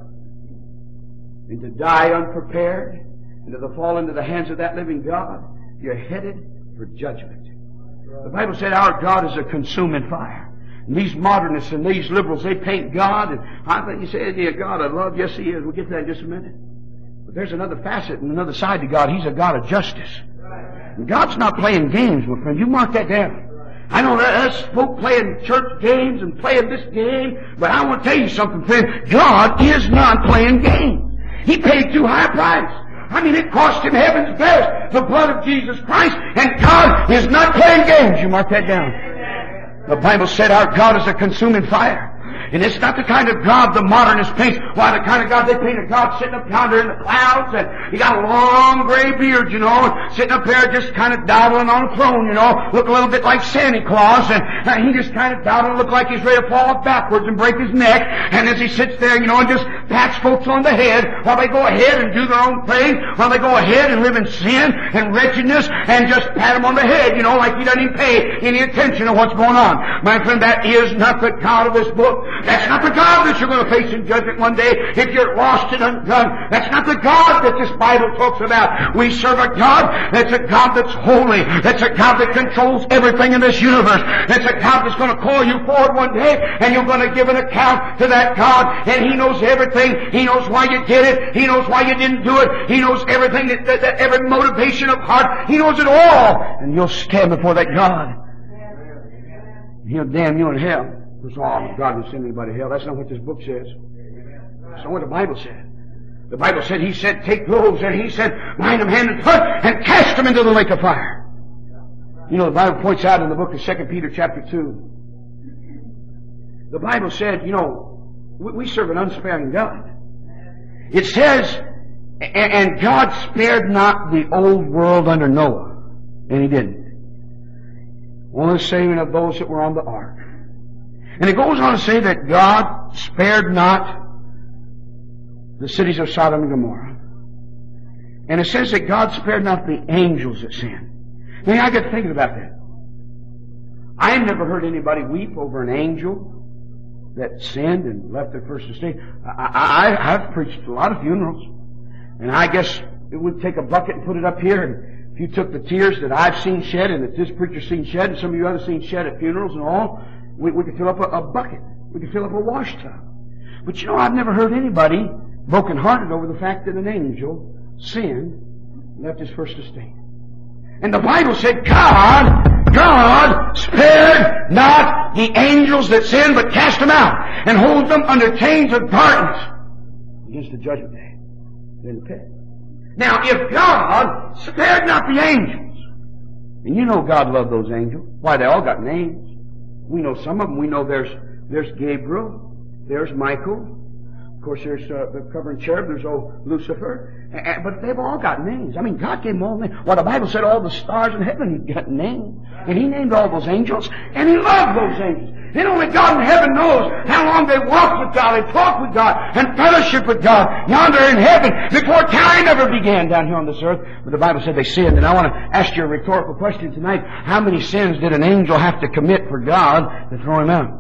And to die unprepared, and to fall into the hands of that living God, you're headed for judgment. The Bible said our God is a consuming fire. And these modernists and these liberals, they paint God, and I think you say, is he a God of love? Yes, he is. We'll get to that in just a minute. But there's another facet and another side to God. He's a God of justice. And God's not playing games, my friend. You mark that down. I know that us folk playing church games and playing this game, but I want to tell you something, friend. God is not playing games. He paid too high a price. I mean, it cost Him heaven's best, the blood of Jesus Christ, and God is not playing games. You mark that down. The Bible said our God is a consuming fire. And it's not the kind of God the modernist paints. Why, the kind of God they paint a God sitting up yonder in the clouds, and He got a long gray beard, you know, and sitting up there just kind of dawdling on a throne, you know, look a little bit like Santa Claus, and uh, he just kind of dawdling, look like he's ready to fall off backwards and break his neck, and as he sits there, you know, and just pats folks on the head while they go ahead and do their own thing, while they go ahead and live in sin and wretchedness, and just pat them on the head, you know, like he doesn't even pay any attention to what's going on. My friend, that is not the God of this book. That's not the God that you're going to face in judgment one day if you're lost and undone. That's not the God that this Bible talks about. We serve a God that's a God that's holy. That's a God that controls everything in this universe. That's a God that's going to call you forward one day, and you're going to give an account to that God, and He knows everything. He knows why you did it. He knows why you didn't do it. He knows everything, that, that, that every motivation of heart. He knows it all. And you'll stand before that God. He'll damn you in hell. Because, oh, God didn't send anybody to hell. That's not what this book says. That's not what the Bible said. The Bible said, He said, take those, and He said, bind them hand and foot, and cast them into the lake of fire. You know, the Bible points out in the book of Second Peter chapter two, the Bible said, you know, we serve an unsparing God. It says, and God spared not the old world under Noah. And He didn't. Only saving of those that were on the ark. And it goes on to say that God spared not the cities of Sodom and Gomorrah. And it says that God spared not the angels that sinned. Now I got thinking about that. I never heard anybody weep over an angel that sinned and left their first estate. I, I, I've preached a lot of funerals. And I guess it would take a bucket and put it up here. And if you took the tears that I've seen shed and that this preacher's seen shed and some of you others seen shed at funerals and all, we, we could fill up a, a bucket. We could fill up a wash tub. But you know, I've never heard anybody brokenhearted over the fact that an angel sinned and left his first estate. And the Bible said God, God spared not the angels that sinned, but cast them out and hold them under chains of darkness against the judgment day in the pit. Now, if God spared not the angels, and you know God loved those angels. Why, they all got names. We know some of them. We know there's there's Gabriel, there's Michael. Of course, there's uh, the covering cherub, there's old Lucifer. Uh, but they've all got names. I mean, God gave them all names. Well, the Bible said all the stars in heaven got names. And He named all those angels, and He loved those angels. And only God in heaven knows how long they walked with God and talked with God and fellowship with God yonder in heaven before time ever began down here on this earth. But the Bible said they sinned. And I want to ask you a rhetorical question tonight. How many sins did an angel have to commit for God to throw him out?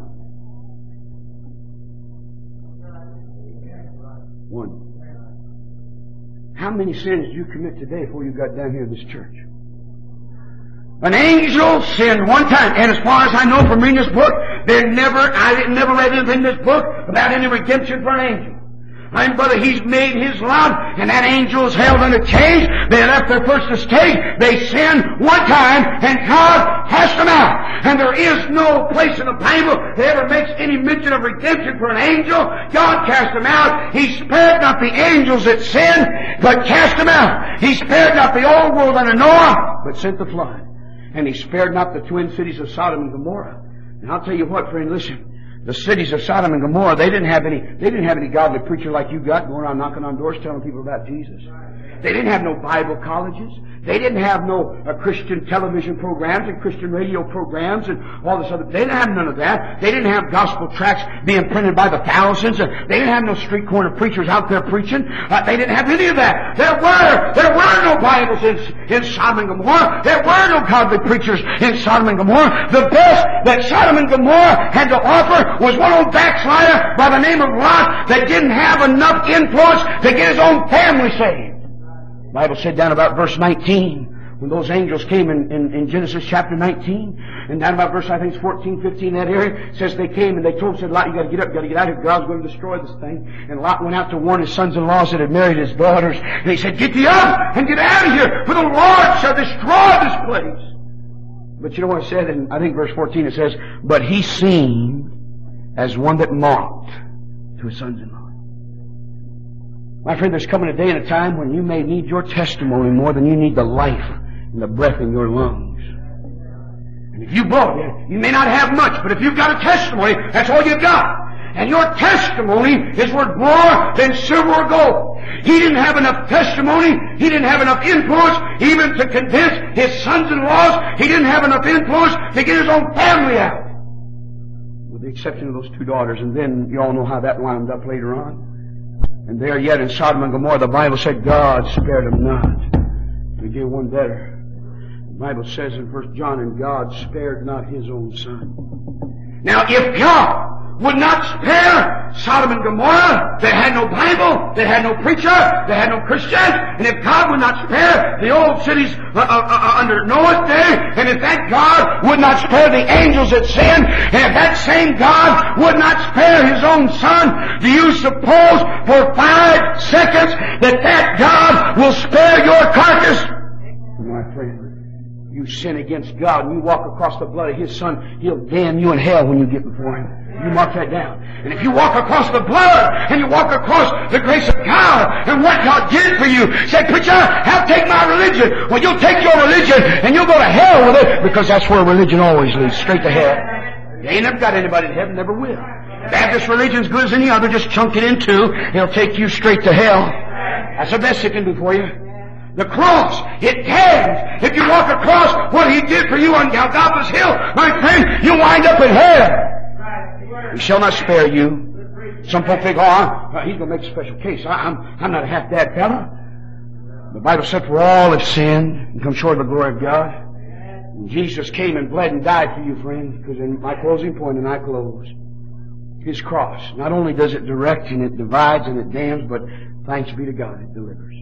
One. How many sins did you commit today before you got down here to this church? An angel sinned one time, and as far as I know from reading this book, there never, I never read anything in this book about any redemption for an angel. I mean, brother, he's made his love, and that angel is held under chains. They left their first estate. They sinned one time, and God cast them out. And there is no place in the Bible that ever makes any mention of redemption for an angel. God cast them out. He spared not the angels that sinned, but cast them out. He spared not the old world under Noah, but sent the flood. And He spared not the twin cities of Sodom and Gomorrah. And I'll tell you what, friend, listen. The cities of Sodom and Gomorrah, they didn't have any, they didn't have any godly preacher like you got going around knocking on doors telling people about Jesus. They didn't have no Bible colleges. They didn't have no uh, Christian television programs and Christian radio programs and all this other. They didn't have none of that. They didn't have gospel tracts being printed by the thousands. Uh, they didn't have no street corner preachers out there preaching. Uh, they didn't have any of that. There were, there were no Bibles in, in Sodom and Gomorrah. There were no godly preachers in Sodom and Gomorrah. The best that Sodom and Gomorrah had to offer was one old backslider by the name of Lot that didn't have enough influence to get his own family saved. The Bible said down about verse nineteen, when those angels came in, in, in Genesis chapter nineteen, and down about verse, I think it's fourteen, fifteen, that area, it says they came and they told him, said, Lot, you gotta get up, you gotta get out of here, God's going to destroy this thing. And Lot went out to warn his sons-in-laws that had married his daughters, and he said, get thee up and get out of here, for the Lord shall destroy this place. But you know what it said in, I think verse fourteen, it says, but he seemed as one that mocked to his sons-in-law. My friend, there's coming a day and a time when you may need your testimony more than you need the life and the breath in your lungs. And if you blow it, you may not have much, but if you've got a testimony, that's all you've got. And your testimony is worth more than silver or gold. He didn't have enough testimony. He didn't have enough influence even to convince his sons-in-laws. He didn't have enough influence to get his own family out. With the exception of those two daughters. And then you all know how that wound up later on. And there yet in Sodom and Gomorrah, the Bible said God spared them not. We gave one better. The Bible says in First John, and God spared not His own Son. Now, if God would not spare Sodom and Gomorrah, they had no Bible, they had no preacher, they had no Christians, and if God would not spare the old cities uh, uh, uh, under Noah's day, and if that God would not spare the angels that sinned, and if that same God would not spare His own Son, do you suppose for five seconds that that God will spare your carcass? My friend, you sin against God and you walk across the blood of His Son, He'll damn you in hell when you get before Him. You mark that down. And if you walk across the blood and you walk across the grace of God and what God did for you, say, preacher, I'll take my religion. Well, you'll take your religion and you'll go to hell with it, because that's where religion always leads, straight to hell. You ain't never got anybody to heaven, never will. Baptist religion's good as any other, just chunk it in two. It'll take you straight to hell. That's the best it can do for you. The cross, it damns. If you walk across what He did for you on Golgotha's hill, my friend, you'll wind up in hell. He shall not spare you. Some folk think, oh, I'm, he's going to make a special case. I, I'm, I'm not a half-bad fella. The Bible said, for all have sinned and come short of the glory of God. And Jesus came and bled and died for you, friends, because in my closing point, and I close, His cross, not only does it direct and it divides and it damns, but thanks be to God, it delivers.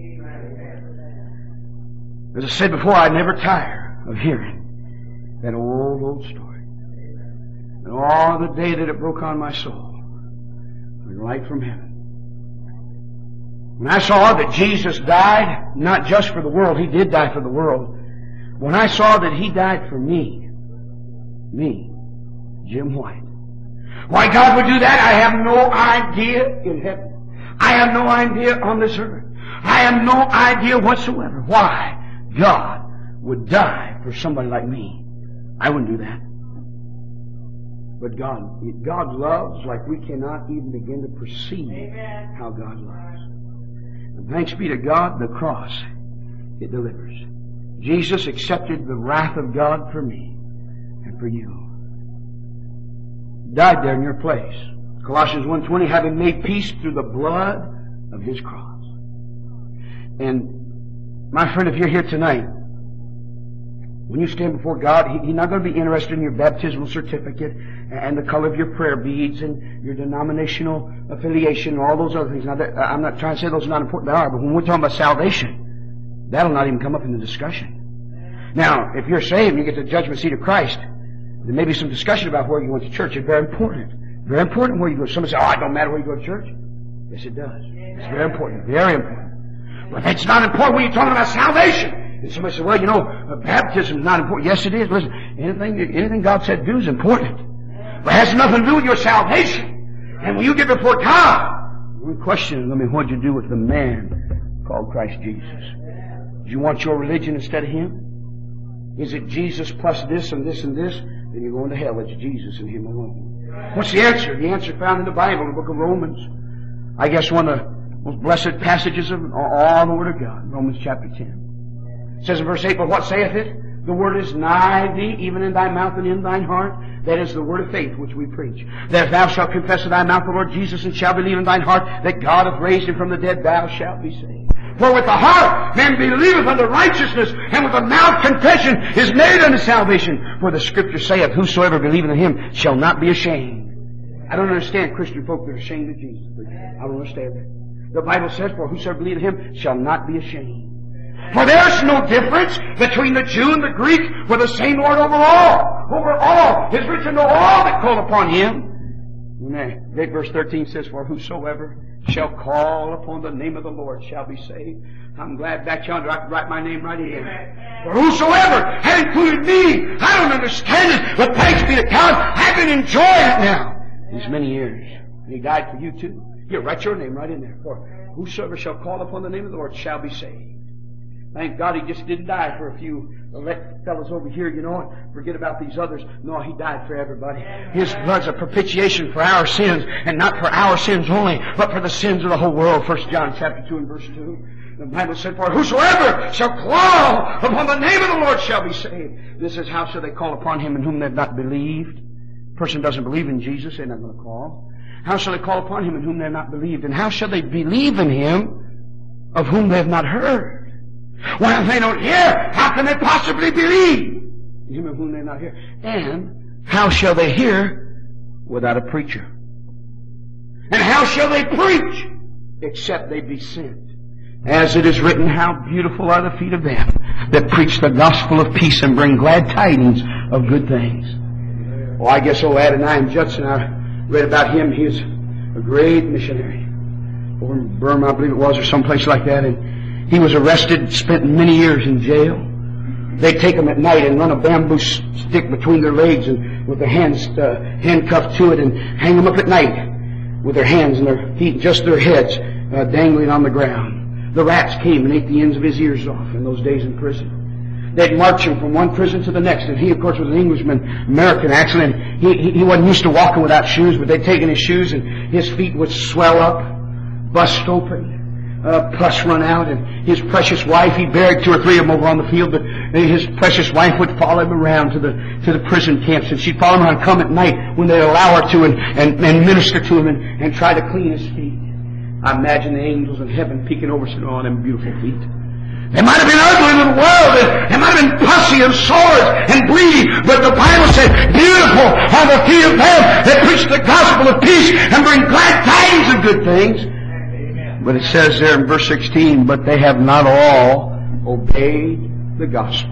As I said before, I never tire of hearing that old, old story. And all the day that it broke on my soul, like light from heaven. When I saw that Jesus died, not just for the world, He did die for the world. When I saw that He died for me, me, Jim White. Why God would do that, I have no idea in heaven. I have no idea on this earth. I have no idea whatsoever why God would die for somebody like me. I wouldn't do that. But God, God loves like we cannot even begin to perceive how God loves. And thanks be to God, the cross, it delivers. Jesus accepted the wrath of God for me and for you. Died there in your place. Colossians one twenty, having made peace through the blood of His cross. And my friend, if you're here tonight, when you stand before God, he, He's not going to be interested in your baptismal certificate and the color of your prayer beads and your denominational affiliation and all those other things. Now, that, I'm not trying to say those are not important. They are, but when we're talking about salvation, that'll not even come up in the discussion. Now, if you're saved and you get the judgment seat of Christ, there may be some discussion about where you went to church. It's very important. Very important where you go. Somebody say, oh, it don't matter where you go to church. Yes, it does. It's very important. Very important. But it's not important when you're talking about salvation. And somebody says, well, you know, baptism is not important. Yes, it is. Listen, anything, anything God said do is important. But it has nothing to do with your salvation. And when you get before God, we question, I mean, what did you do with the man called Christ Jesus? Do you want your religion instead of Him? Is it Jesus plus this and this and this? Then you're going to hell. It's Jesus and Him alone. What's the answer? The answer found in the Bible, the book of Romans. I guess one of the most blessed passages of all the Word of God. Romans chapter ten. It says in verse eight, but what saith it? The Word is nigh thee, even in thy mouth and in thine heart. That is the word of faith which we preach. That if thou shalt confess with thy mouth the Lord Jesus, and shalt believe in thine heart that God hath raised Him from the dead, thou shalt be saved. For with the heart man believeth unto righteousness, and with the mouth confession is made unto salvation. For the Scripture saith, whosoever believeth in Him shall not be ashamed. I don't understand Christian folk that are ashamed of Jesus. I don't understand that. The Bible says, for whosoever believeth in Him shall not be ashamed. For there's no difference between the Jew and the Greek, for the same Lord over all. Over all is rich unto all that call upon Him. And then verse thirteen says, for whosoever shall call upon the name of the Lord shall be saved. I'm glad back yonder I can write my name right in there. For whosoever had included me. I don't understand it, but thanks be to God, I've been enjoying it now these many years. And He died for you too. Here, write your name right in there. For whosoever shall call upon the name of the Lord shall be saved. Thank God He just didn't die for a few elect fellows over here, you know, forget about these others. No, He died for everybody. His blood's a propitiation for our sins, and not for our sins only, but for the sins of the whole world. First John chapter two and verse two. The Bible said, for whosoever shall call upon the name of the Lord shall be saved. This is how shall they call upon Him in whom they have not believed. A person doesn't believe in Jesus, they're not going to call. How shall they call upon Him in whom they have not believed? And how shall they believe in Him of whom they have not heard? Well, if they don't hear, how can they possibly believe? Him of whom they not hear. And how shall they hear without a preacher? And how shall they preach except they be sent? As it is written, how beautiful are the feet of them that preach the gospel of peace and bring glad tidings of good things. Well, I guess old Adoniram Judson, I read about him. He's a great missionary. Over in Burma, I believe it was, or someplace like that. And he was arrested, spent many years in jail. They'd take him at night and run a bamboo stick between their legs and with their hands uh, handcuffed to it and hang them up at night with their hands and their feet, just their heads uh, dangling on the ground. The rats came and ate the ends of his ears off in those days in prison. They'd march him from one prison to the next, and he, of course, was an Englishman, American actually, and he, he, he wasn't used to walking without shoes, but they'd taken his shoes and his feet would swell up, bust open. Uh, pus run out, and his precious wife, he buried two or three of them over on the field, but his precious wife would follow him around to the to the prison camps, and she'd follow him around, come at night when they'd allow her to, and, and, and minister to him and, and try to clean his feet. I imagine the angels in heaven peeking over, saying, oh, them beautiful feet. They might have been ugly little world. They might have been pussy and swords and bleeding. But the Bible said, beautiful are the feet of them that preach the gospel of peace and bring glad tidings of good things. But it says there in verse sixteen, but they have not all obeyed the gospel.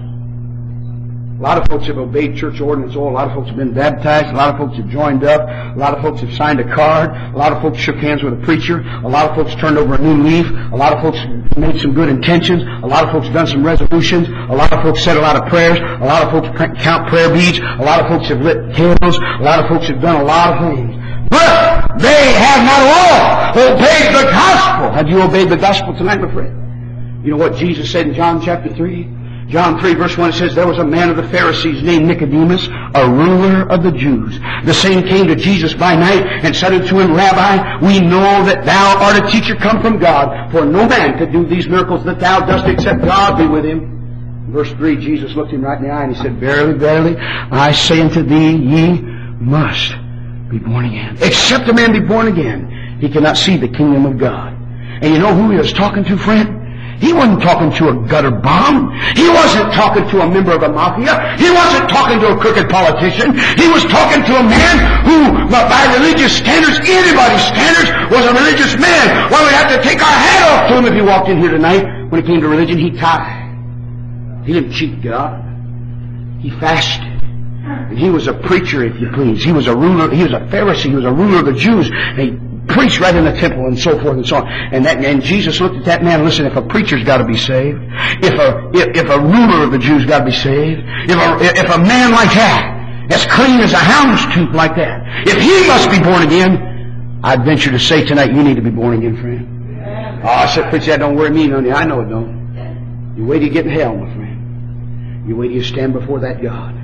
A lot of folks have obeyed church ordinance. Oh, a lot of folks have been baptized. A lot of folks have joined up. A lot of folks have signed a card. A lot of folks shook hands with a preacher. A lot of folks turned over a new leaf. A lot of folks made some good intentions. A lot of folks done some resolutions. A lot of folks said a lot of prayers. A lot of folks count prayer beads. A lot of folks have lit candles. A lot of folks have done a lot of things. But they have not all obeyed the gospel. Have you obeyed the gospel tonight, my friend? You know what Jesus said in John chapter three? John three verse one, it says, there was a man of the Pharisees named Nicodemus, a ruler of the Jews. The same came to Jesus by night and said unto him, Rabbi, we know that thou art a teacher come from God, for no man could do these miracles that thou dost except God be with him. Verse three, Jesus looked him right in the eye and he said, Verily, verily, I say unto thee, ye must be born again. Except a man be born again, he cannot see the kingdom of God. And you know who he was talking to, friend? He wasn't talking to a gutter bomb. He wasn't talking to a member of the mafia. He wasn't talking to a crooked politician. He was talking to a man who, by religious standards, anybody's standards, was a religious man. Well, we have to take our hat off to him if he walked in here tonight. When it came to religion, he tithed. He didn't cheat God. He fasted. And he was a preacher, if you please. He was a ruler. He was a Pharisee. He was a ruler of the Jews. And he preached right in the temple and so forth and so on. And that and Jesus looked at that man and listen, if a preacher's got to be saved, if a if, if a ruler of the Jews got to be saved, if a if a man like that, as clean as a hound's tooth like that, if he must be born again, I'd venture to say tonight you need to be born again, friend. Oh, I said, preacher, that don't worry me none. I know it don't. You wait till you get in hell, my friend. You wait till you stand before that God.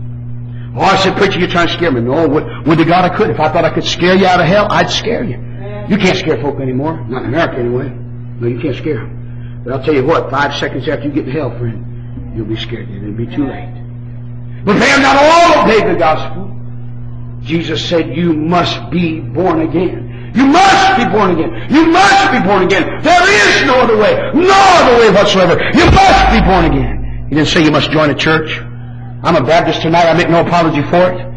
Oh, I said, preacher, you're trying to scare me. No, would, would to God I could. If I thought I could scare you out of hell, I'd scare you. You can't scare folk anymore. Not in America, anyway. No, you can't scare them. But I'll tell you what, five seconds after you get to hell, friend, you'll be scared. It'll be too late. But they have not all obeyed the gospel. Jesus said, you must be born again. You must be born again. You must be born again. There is no other way. No other way whatsoever. You must be born again. He didn't say you must join a church. I'm a Baptist tonight. I make no apology for it.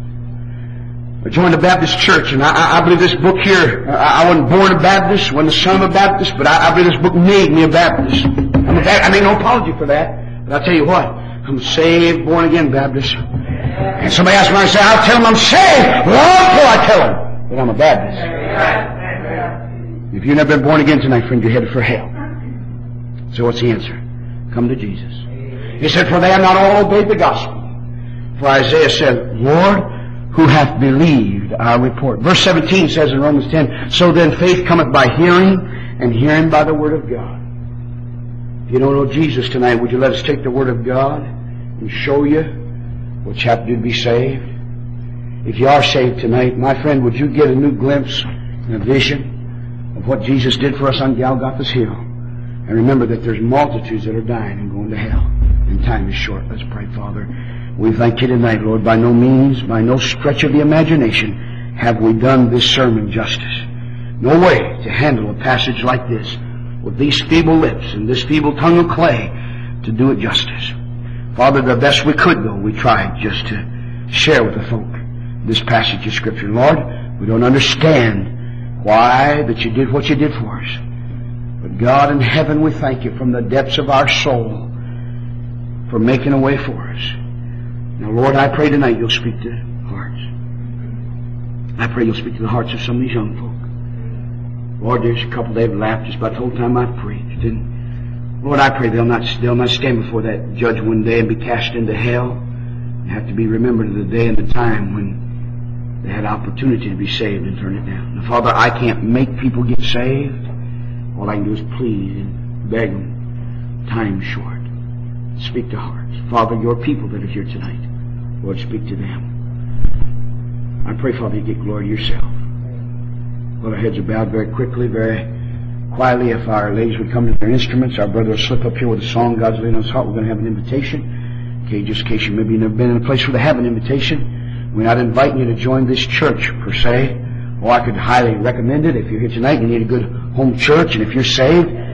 I joined a Baptist church, and I, I believe this book here, I, I wasn't born a Baptist, wasn't the son of a Baptist, but I, I believe this book made me a Baptist. I'm a Baptist. I make no apology for that. But I'll tell you what, I'm saved, born again Baptist. And somebody asks me, I say, I'll tell them I'm saved long before I tell them that I'm a Baptist. If you've never been born again tonight, friend, you're headed for hell. So what's the answer? Come to Jesus. He said, for they have not all obeyed the gospel. For Isaiah said, Lord, who hath believed our report. Verse seventeen says in Romans ten, so then faith cometh by hearing, and hearing by the word of God. If you don't know Jesus tonight, would you let us take the word of God and show you what you have to do to be saved? If you are saved tonight, my friend, would you get a new glimpse and a vision of what Jesus did for us on Golgotha's Hill? And remember that there's multitudes that are dying and going to hell. And time is short. Let's pray, Father. We thank you tonight, Lord. By no means, by no stretch of the imagination, have we done this sermon justice. No way to handle a passage like this with these feeble lips and this feeble tongue of clay to do it justice. Father, the best we could, though, we tried just to share with the folk this passage of Scripture. Lord, we don't understand why that you did what you did for us. But God in heaven, we thank you from the depths of our soul for making a way for us. Now, Lord, I pray tonight you'll speak to hearts. I pray you'll speak to the hearts of some of these young folk. Lord, there's a couple they've laughed just about the whole time I've preached. And Lord, I pray they'll not, they'll not stand before that judge one day and be cast into hell. They have to be remembered of the day and the time when they had opportunity to be saved and turn it down. Now, Father, I can't make people get saved. All I can do is plead and beg them. Time's short. Speak to hearts. Father, your people that are here tonight, Lord, speak to them. I pray, Father, you get glory to yourself. Well, our heads are bowed very quickly, very quietly. If our ladies would come to their instruments, our brother will slip up here with a song God's laid on his heart. We're going to have an invitation. Okay, just in case you maybe never been in a place where they have an invitation. We're not inviting you to join this church, per se. Or I could highly recommend it. If you're here tonight, you need a good home church, and if you're saved,